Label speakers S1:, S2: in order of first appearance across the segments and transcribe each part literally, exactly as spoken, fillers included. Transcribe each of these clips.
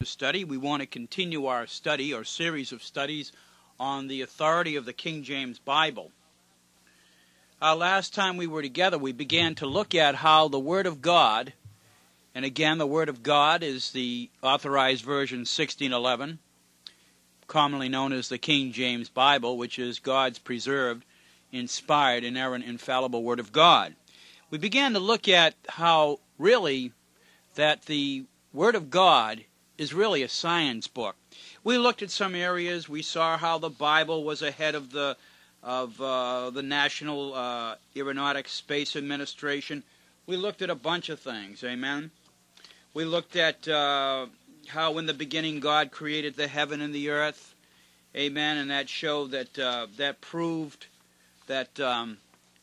S1: study. We want to continue our study or series of studies on the authority of the King James Bible. Uh, last time we were together, we began to look at how the Word of God, and again, the Word of God is the Authorized Version sixteen eleven, commonly known as the King James Bible, which is God's preserved, inspired, inerrant, infallible Word of God. We began to look at how really that the Word of God is really a science book. We looked at some areas. We saw how the Bible was ahead of the of uh, the National uh, Aeronautics Space Administration. We looked at a bunch of things, amen? We looked at uh, how in the beginning God created the heaven and the earth, amen, and that showed that, uh, that proved that, um,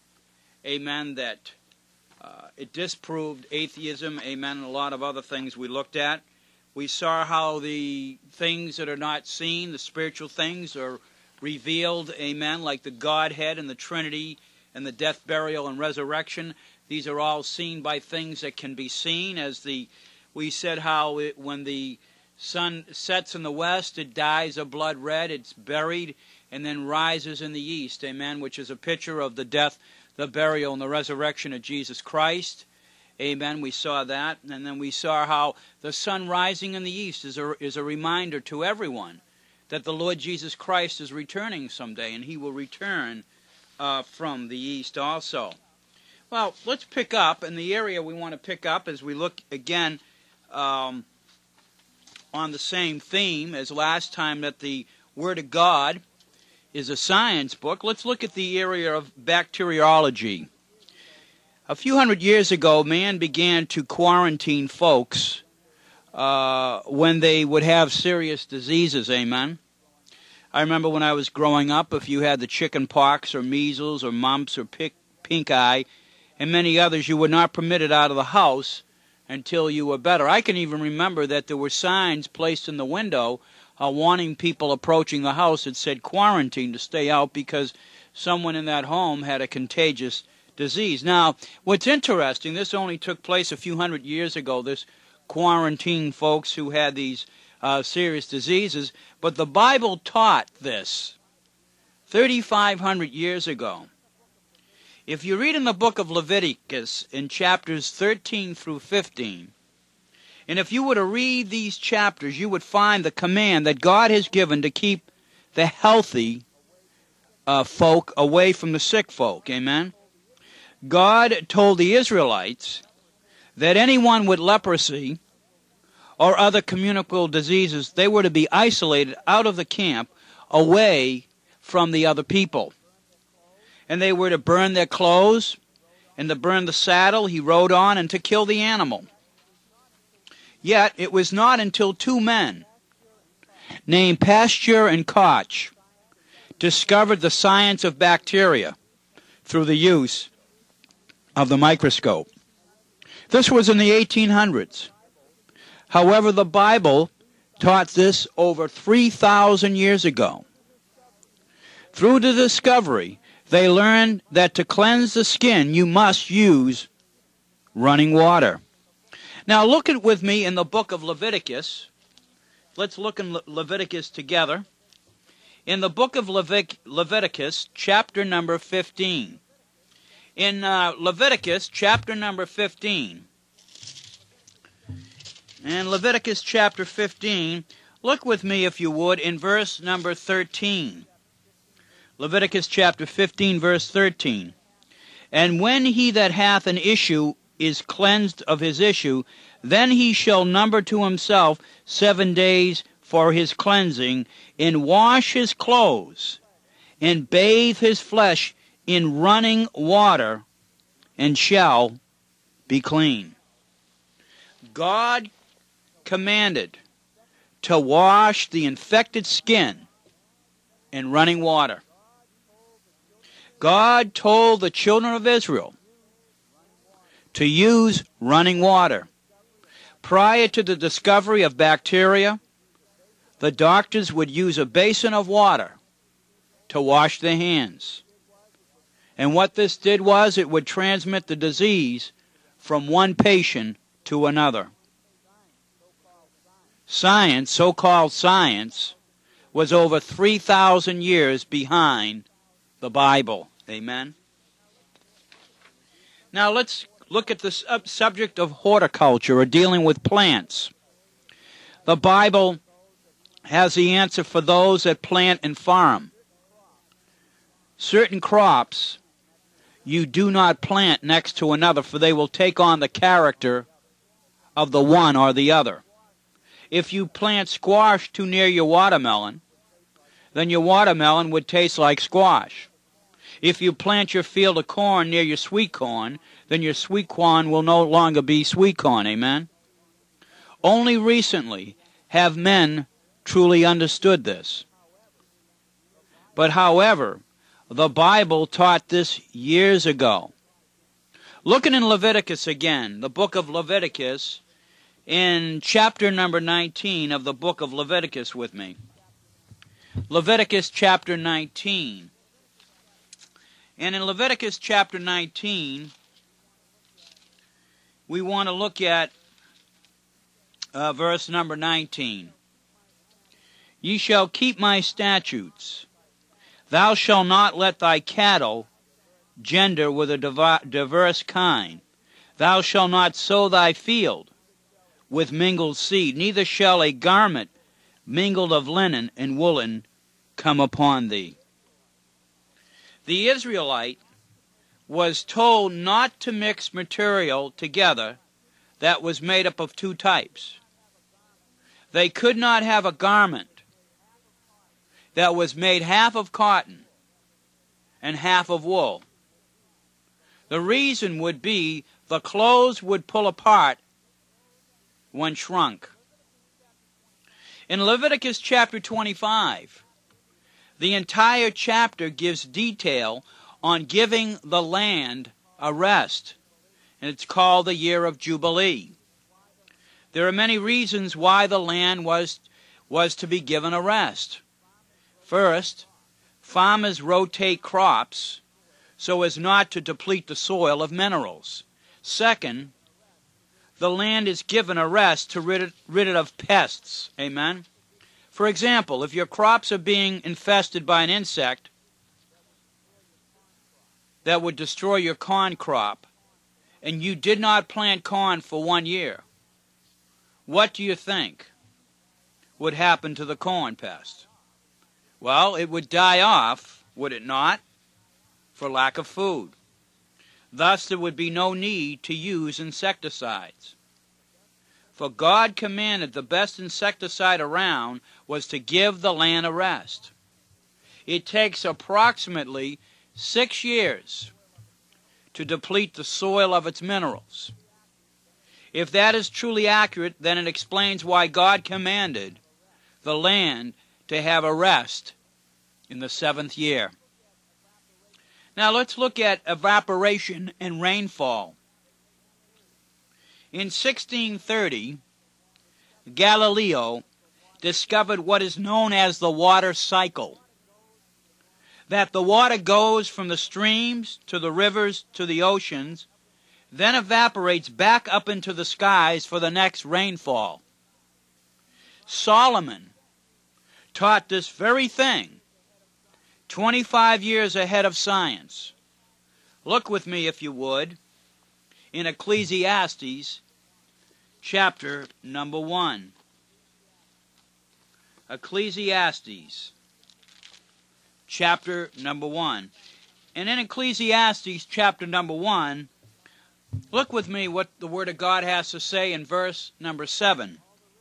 S1: amen, that uh, it disproved atheism, amen, and a lot of other things we looked at. We saw how the things that are not seen, the spiritual things, are revealed, amen, like the Godhead and the Trinity and the death, burial, and resurrection. These are all seen by things that can be seen. As the we said how it, when the sun sets in the west, it dyes a blood red, it's buried, and then rises in the east, amen, which is a picture of the death, the burial, and the resurrection of Jesus Christ. Amen. We saw that. And then we saw how the sun rising in the east is a, is a reminder to everyone that the Lord Jesus Christ is returning someday, and he will return uh, from the east also. Well, let's pick up, and the area we want to pick up as we look again um, on the same theme as last time, that the Word of God is a science book. Let's look at the area of bacteriology. A few hundred years ago, man began to quarantine folks uh, when they would have serious diseases, amen. I remember when I was growing up, if you had the chicken pox or measles or mumps or pick, pink eye and many others, you were not permitted out of the house until you were better. I can even remember that there were signs placed in the window uh, warning people approaching the house that said quarantine, to stay out because someone in that home had a contagious disease. Now, what's interesting, this only took place a few hundred years ago, this quarantine folks who had these uh, serious diseases, but the Bible taught this thirty-five hundred years ago. If you read in the book of Leviticus in chapters thirteen through fifteen, and if you were to read these chapters, you would find the command that God has given to keep the healthy uh, folk away from the sick folk, amen? God told the Israelites that anyone with leprosy or other communicable diseases, they were to be isolated out of the camp, away from the other people. And they were to burn their clothes, and to burn the saddle he rode on, and to kill the animal. Yet it was not until two men, named Pasteur and Koch, discovered the science of bacteria through the use of the microscope. This was in the eighteen hundreds. However, the Bible taught this over three thousand years ago. Through the discovery, they learned that to cleanse the skin, you must use running water. Now, look at with me in the book of Leviticus. Let's look in Le- Leviticus together. In the book of Levit- Leviticus, chapter number fifteen. In uh, Leviticus chapter number fifteen, and Leviticus chapter fifteen, look with me if you would in verse number thirteen. Leviticus chapter fifteen, verse thirteen. And when he that hath an issue is cleansed of his issue, then he shall number to himself seven days for his cleansing, and wash his clothes, and bathe his flesh in running water, and shall be clean. God commanded to wash the infected skin in running water. God told the children of Israel to use running water. Prior to the discovery of bacteria, the doctors would use a basin of water to wash their hands. And what this did was it would transmit the disease from one patient to another. Science, so-called science, was over three thousand years behind the Bible. Amen? Now let's look at the sub subject of horticulture, or dealing with plants. The Bible has the answer for those that plant and farm. Certain crops you do not plant next to another, for they will take on the character of the one or the other. If you plant squash too near your watermelon, then your watermelon would taste like squash. If you plant your field of corn near your sweet corn, then your sweet corn will no longer be sweet corn. Amen? Only recently have men truly understood this. But however, the Bible taught this years ago. Looking in Leviticus again, the book of Leviticus, in chapter number nineteen of the book of Leviticus with me. Leviticus chapter nineteen. And in Leviticus chapter nineteen, we want to look at uh, verse number nineteen. Ye shall keep my statutes. Thou shalt not let thy cattle gender with a diverse kind. Thou shalt not sow thy field with mingled seed, neither shall a garment mingled of linen and woolen come upon thee. The Israelite was told not to mix material together that was made up of two types. They could not have a garment that was made half of cotton and half of wool. The reason would be the clothes would pull apart when shrunk. In Leviticus chapter twenty-five, the entire chapter gives detail on giving the land a rest, and it's called the year of Jubilee. There are many reasons why the land was, was to be given a rest. First, farmers rotate crops so as not to deplete the soil of minerals. Second, the land is given a rest to rid it, rid it of pests. Amen? For example, if your crops are being infested by an insect that would destroy your corn crop, and you did not plant corn for one year, what do you think would happen to the corn pest? Well, it would die off, would it not, for lack of food. Thus, there would be no need to use insecticides. For God commanded the best insecticide around was to give the land a rest. It takes approximately six years to deplete the soil of its minerals. If that is truly accurate, then it explains why God commanded the land to have a rest in the seventh year. Now let's look at evaporation and rainfall. In sixteen thirty, Galileo discovered what is known as the water cycle. That the water goes from the streams to the rivers to the oceans, then evaporates back up into the skies for the next rainfall. Solomon taught this very thing twenty-five years ahead of science. Look with me, if you would, in Ecclesiastes chapter number one. Ecclesiastes chapter number one. And in Ecclesiastes chapter number one, look with me what the Word of God has to say in verse number seven.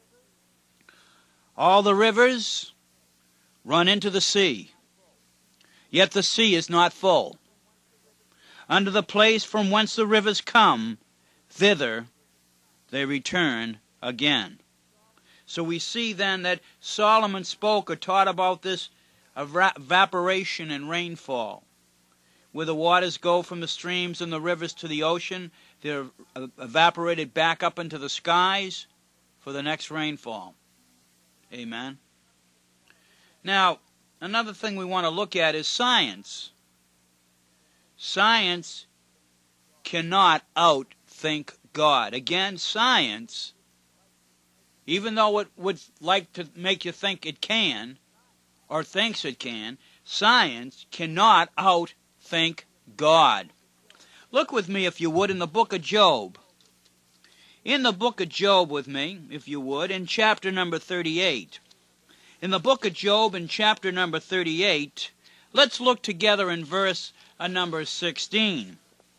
S1: All the rivers run into the sea, yet the sea is not full. Unto the place from whence the rivers come, thither they return again. So we see then that Solomon spoke or taught about this evaporation and rainfall, where the waters go from the streams and the rivers to the ocean. They're evaporated back up into the skies for the next rainfall. Amen. Now, another thing we want to look at is science. Science cannot outthink God. Again, science even though it would like to make you think it can, or thinks it can, science cannot outthink God. Look with me, if you would, in the book of Job. In the book of Job with me, if you would, in chapter number thirty-eight. In the book of Job, in chapter number thirty-eight, let's look together in verse uh, number sixteen.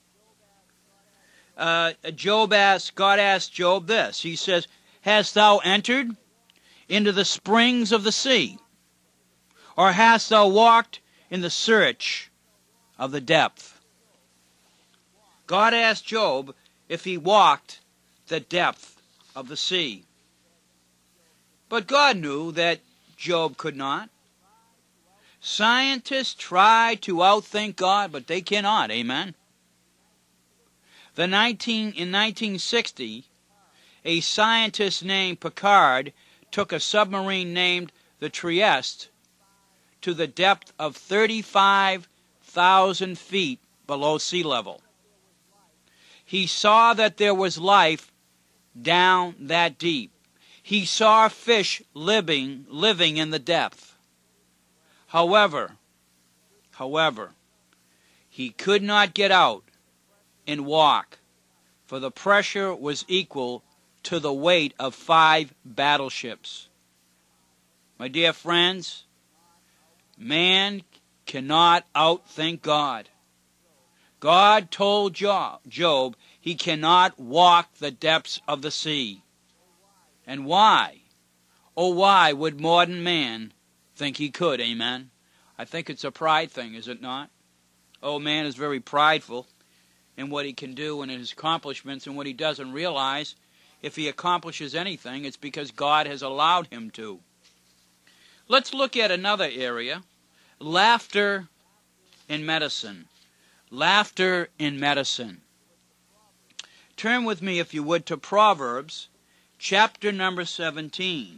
S1: Uh, Job asked, God asked Job this. He says, hast thou entered into the springs of the sea? Or hast thou walked in the search of the depth? God asked Job if he walked the depth of the sea. But God knew that Job could not. Scientists try to outthink God, but they cannot. Amen. The nineteen in nineteen sixty, a scientist named Picard took a submarine named the Trieste to the depth of thirty-five thousand feet below sea level. He saw that there was life down that deep. He saw fish living, living in the depth. However, however, he could not get out and walk, for the pressure was equal to the weight of five battleships. My dear friends, man cannot outthink God. God told Job he cannot walk the depths of the sea. And why? Oh, why would modern man think he could? Amen. I think it's a pride thing, is it not? Oh, man is very prideful in what he can do and in his accomplishments, and what he doesn't realize, if he accomplishes anything, it's because God has allowed him to. Let's look at another area. Laughter in medicine. Laughter in medicine. Turn with me, if you would, to Proverbs, chapter number seventeen.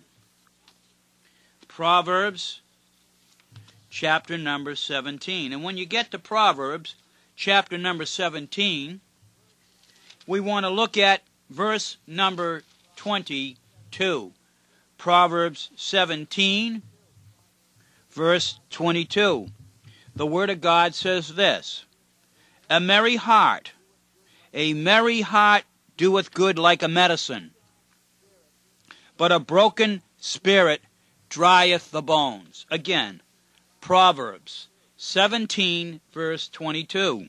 S1: Proverbs, chapter number seventeen. And when you get to Proverbs, chapter number seventeen, we want to look at verse number twenty-two. Proverbs seventeen, verse twenty-two. The Word of God says this: a merry heart, a merry heart doeth good like a medicine, but a broken spirit drieth the bones. Again, Proverbs seventeen, verse twenty-two.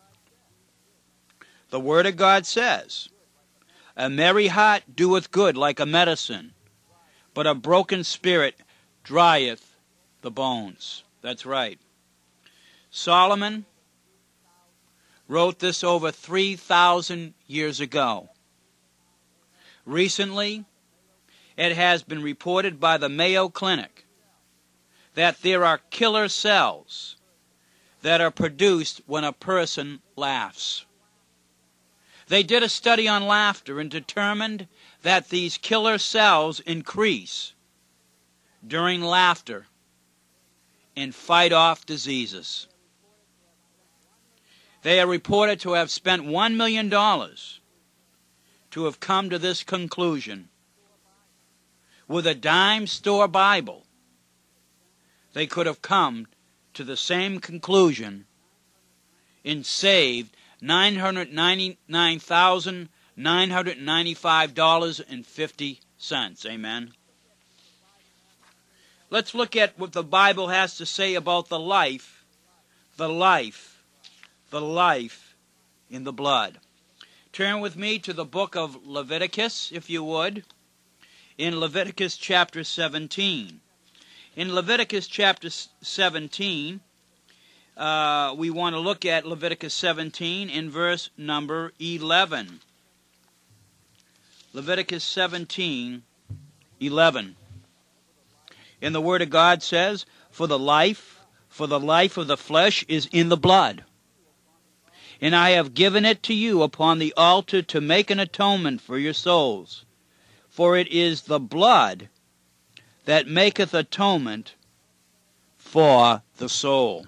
S1: The Word of God says, a merry heart doeth good like a medicine, but a broken spirit drieth the bones. That's right. Solomon wrote this over three thousand years ago. Recently, it has been reported by the Mayo Clinic that there are killer cells that are produced when a person laughs. They did a study on laughter and determined that these killer cells increase during laughter and fight off diseases. They are reported to have spent one million dollars to have come to this conclusion. With a dime store Bible, they could have come to the same conclusion and saved nine hundred ninety-nine thousand nine hundred ninety-five dollars and fifty cents. Amen. Let's look at what the Bible has to say about the life, the life, the life in the blood. Turn with me to the book of Leviticus, if you would, in Leviticus chapter seventeen. In Leviticus chapter seventeen, uh, we want to look at Leviticus seventeen in verse number eleven. Leviticus seventeen, eleven. And the Word of God says, For the life, for the life of the flesh is in the blood. And I have given it to you upon the altar to make an atonement for your souls. For it is the blood that maketh atonement for the soul.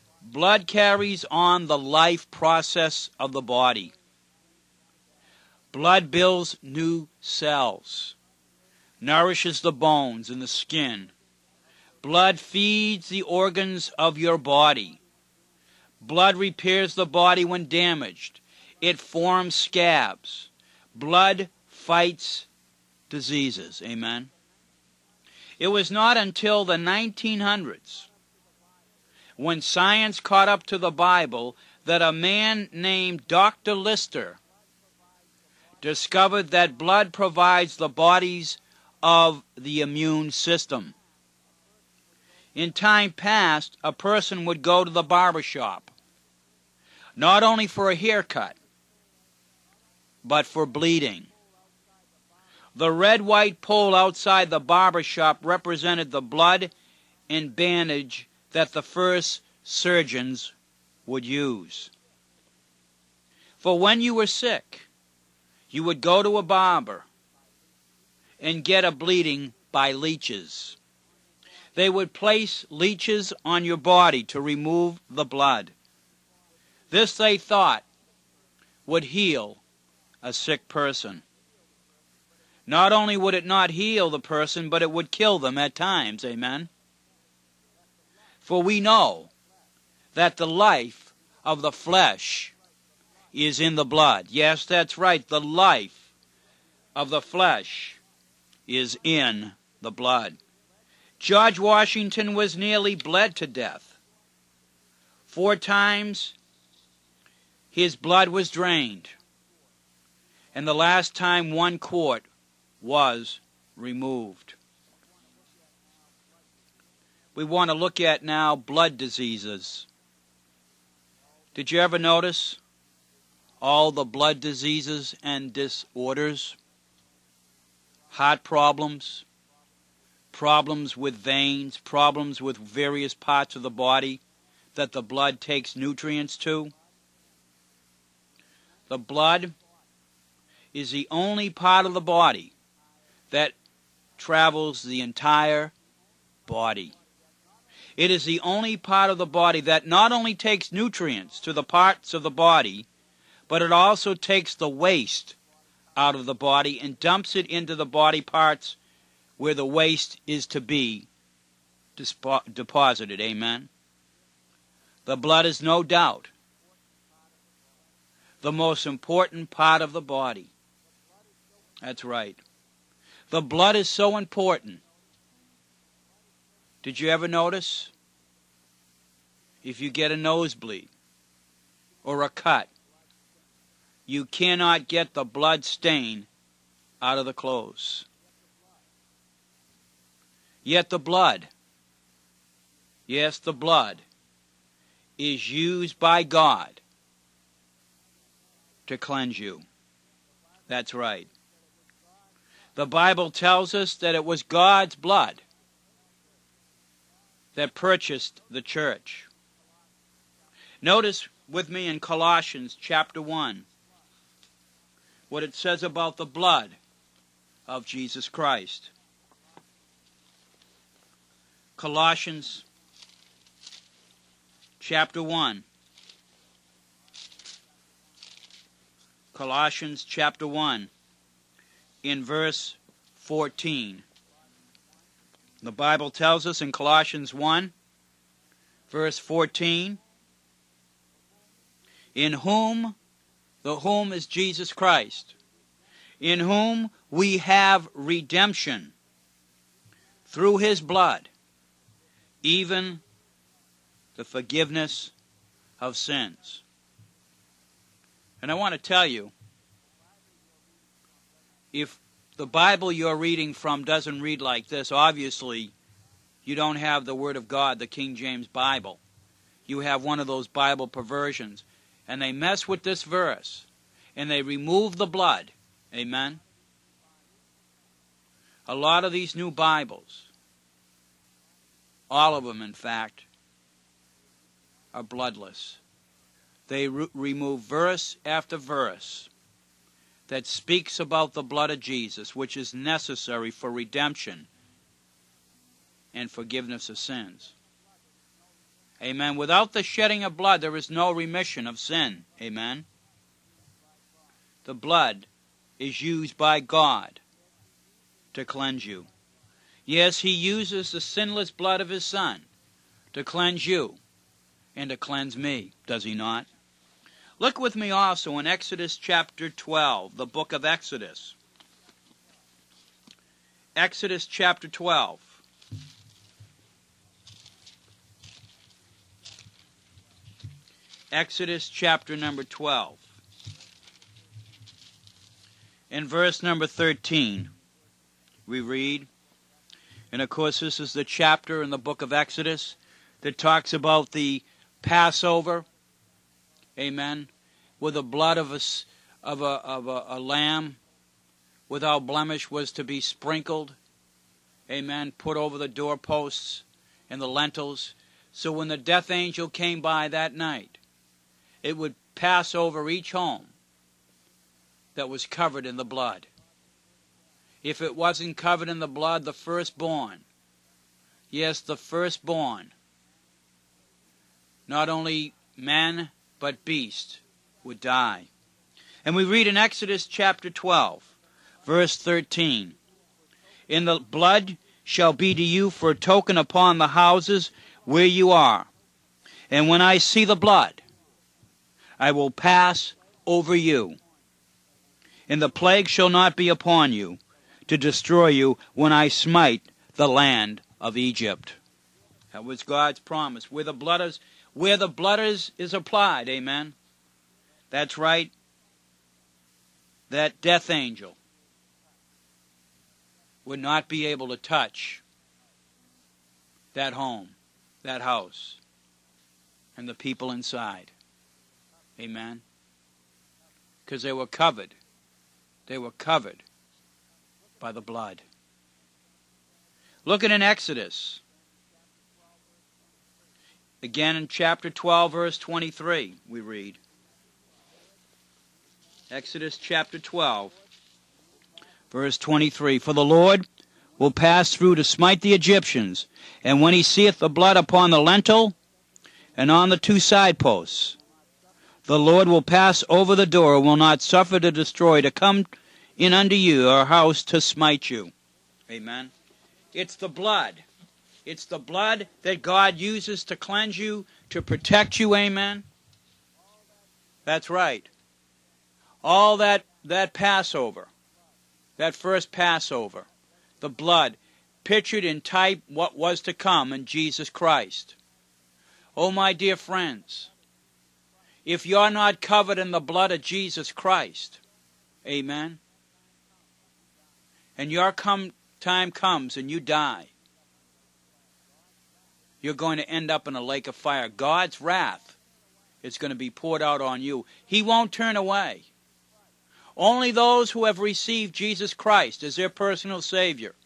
S1: Blood carries on the life process of the body. Blood builds new cells, nourishes the bones and the skin. Blood feeds the organs of your body. Blood repairs the body when damaged. It forms scabs. Blood fights diseases. Amen. It was not until the nineteen hundreds, when science caught up to the Bible, that a man named Doctor Lister discovered that blood provides the bodies of the immune system. In time past, a person would go to the barber shop, not only for a haircut, but for bleeding. The red-white pole outside the barber shop represented the blood and bandage that the first surgeons would use. For when you were sick, you would go to a barber and get a bleeding by leeches. They would place leeches on your body to remove the blood. This, they thought, would heal a sick person. Not only would it not heal the person, but it would kill them at times. Amen. For we know that the life of the flesh is in the blood. Yes, that's right. The life of the flesh is in the blood. George Washington was nearly bled to death. Four times his blood was drained, and the last time one quart was removed. We want to look at now blood diseases. Did you ever notice all the blood diseases and disorders? Heart problems, problems with veins, problems with various parts of the body that the blood takes nutrients to. The blood is the only part of the body that travels the entire body. It is the only part of the body that not only takes nutrients to the parts of the body, but it also takes the waste out of the body and dumps it into the body parts where the waste is to be dispo- deposited. Amen. The blood is no doubt the most important part of the body. That's right. The blood is so important. Did you ever notice? If you get a nosebleed or a cut, you cannot get the blood stain out of the clothes. Yet the blood, yes, the blood, is used by God to cleanse you. That's right. The Bible tells us that it was God's blood that purchased the church. Notice with me in Colossians chapter one what it says about the blood of Jesus Christ. Colossians chapter one. Colossians chapter one, in verse fourteen. The Bible tells us in Colossians one, verse fourteen, in whom, the whom is Jesus Christ, in whom we have redemption through his blood, even the forgiveness of sins. And I want to tell you, if the Bible you're reading from doesn't read like this, obviously you don't have the Word of God, the King James Bible. You have one of those Bible perversions. And they mess with this verse, and they remove the blood. Amen? A lot of these new Bibles, all of them in fact, are bloodless. They re- remove verse after verse that speaks about the blood of Jesus, which is necessary for redemption and forgiveness of sins. Amen. Without the shedding of blood, there is no remission of sin. Amen. The blood is used by God to cleanse you. Yes, he uses the sinless blood of his Son to cleanse you and to cleanse me, does he not? Look with me also in Exodus chapter twelve, the book of Exodus. Exodus chapter twelve. Exodus chapter number twelve. In verse number thirteen, we read, and of course this is the chapter in the book of Exodus that talks about the Passover, amen, where the blood of a, of a, of a, a lamb without blemish was to be sprinkled, amen, put over the doorposts and the lintels. So when the death angel came by that night, it would pass over each home that was covered in the blood. If it wasn't covered in the blood, the firstborn, yes, the firstborn, not only man but beast, would die. And we read in Exodus chapter twelve, verse thirteen, "In the blood shall be to you for a token upon the houses where you are. And when I see the blood, I will pass over you. And the plague shall not be upon you, to destroy you when I smite the land of Egypt." That was God's promise. Where the blood is, where the blood is, is applied, amen. That's right. That death angel would not be able to touch that home, that house, and the people inside. Amen. Because they were covered. They were covered by the blood. Look at in Exodus. Again in chapter twelve, verse twenty-three, we read. Exodus chapter twelve, verse twenty-three. "For the Lord will pass through to smite the Egyptians, and when he seeth the blood upon the lintel and on the two side posts, the Lord will pass over the door, and will not suffer to destroy to come in unto you, or house to smite you." Amen. It's the blood. It's the blood that God uses to cleanse you, to protect you. Amen. That's right. All that, that Passover, that first Passover, the blood, pictured in type what was to come in Jesus Christ. Oh, my dear friends, if you're not covered in the blood of Jesus Christ, amen, and your come, time comes and you die, you're going to end up in a lake of fire. God's wrath is going to be poured out on you. He won't turn away. Only those who have received Jesus Christ as their personal Savior,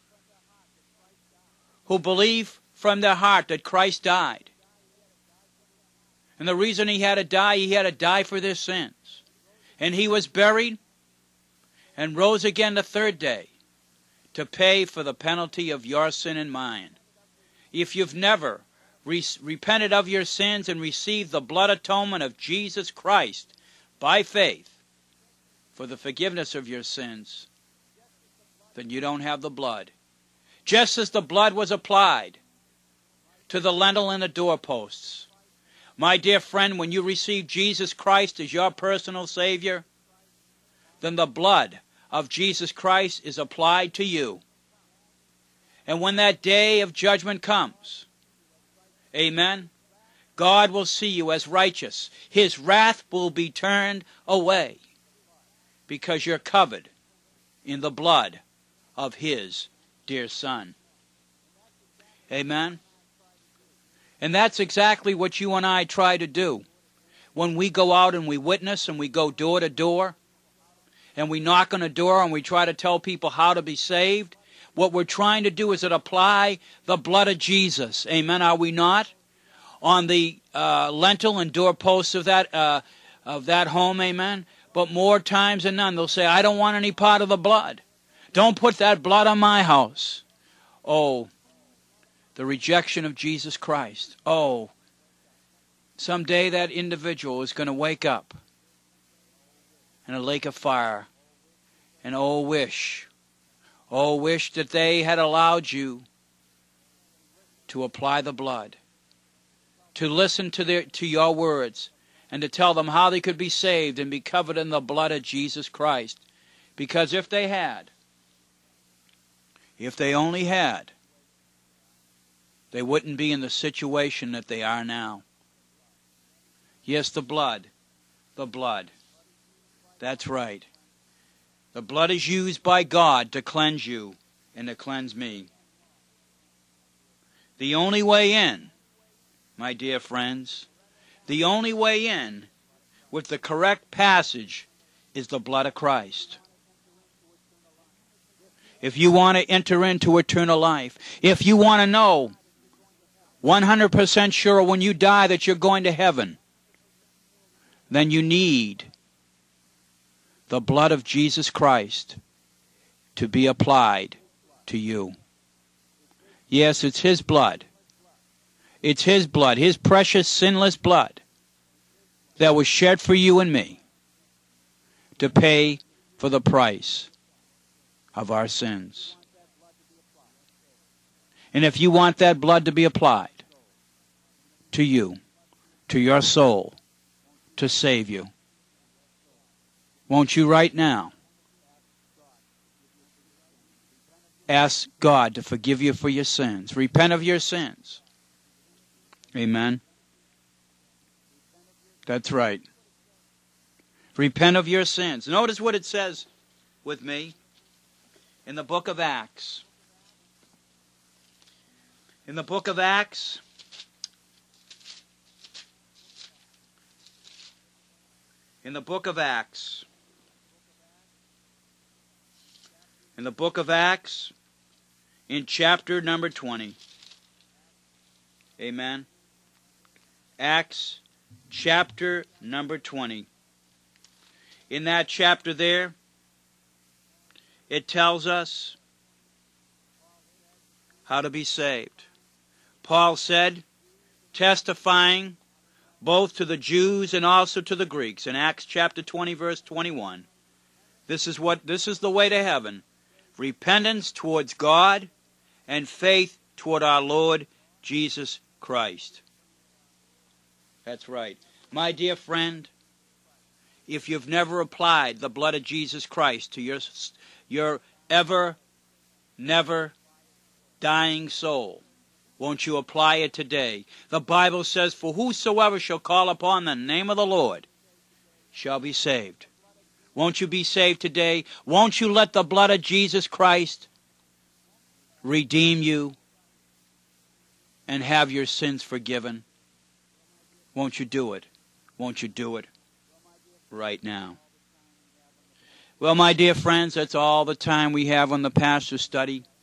S1: who believe from their heart that Christ died. And the reason he had to die, he had to die for their sins. And he was buried and rose again the third day to pay for the penalty of your sin and mine. If you've never re- repented of your sins and received the blood atonement of Jesus Christ by faith for the forgiveness of your sins, then you don't have the blood. Just as the blood was applied to the lintel and the doorposts. My dear friend, when you receive Jesus Christ as your personal Savior, then the blood of Jesus Christ is applied to you. And when that day of judgment comes, amen, God will see you as righteous. His wrath will be turned away because you're covered in the blood of His dear Son. Amen. And that's exactly what you and I try to do. When we go out and we witness and we go door to door and we knock on a door and we try to tell people how to be saved, what we're trying to do is to apply the blood of Jesus. Amen. Are we not? On the uh, lintel and doorposts of that uh, of that home. Amen. But more times than none, they'll say, "I don't want any part of the blood. Don't put that blood on my house." Oh, the rejection of Jesus Christ. Oh, someday that individual is going to wake up in a lake of fire And oh, wish, oh, wish that they had allowed you to apply the blood, to listen to their to your words, and to tell them how they could be saved and be covered in the blood of Jesus Christ. Because if they had, if they only had, they wouldn't be in the situation that they are now. Yes, the blood, the blood. That's right. The blood is used by God to cleanse you and to cleanse me. The only way in, my dear friends, the only way in with the correct passage is the blood of Christ. If you want to enter into eternal life, if you want to know one hundred percent sure when you die that you're going to heaven, then you need the blood of Jesus Christ to be applied to you. Yes, it's His blood. It's His blood, His precious, sinless blood that was shed for you and me to pay for the price of our sins. And if you want that blood to be applied to you, to your soul, to save you, won't you right now ask God to forgive you for your sins? Repent of your sins. Amen. That's right. Repent of your sins. Notice what it says with me in the book of Acts. In the book of Acts, in the book of Acts, in the book of Acts, in chapter number twenty. Amen. Acts chapter number twenty. In that chapter there, it tells us how to be saved. Paul said, testifying both to the Jews and also to the Greeks, in Acts chapter twenty, verse twenty-one, this is what this is the way to heaven: repentance towards God and faith toward our Lord Jesus Christ. That's right. My dear friend, if you've never applied the blood of Jesus Christ to your, your ever, never dying soul, won't you apply it today? The Bible says, for whosoever shall call upon the name of the Lord shall be saved. Won't you be saved today? Won't you let the blood of Jesus Christ redeem you and have your sins forgiven? Won't you do it? Won't you do it right now? Well, my dear friends, that's all the time we have on the pastor's study.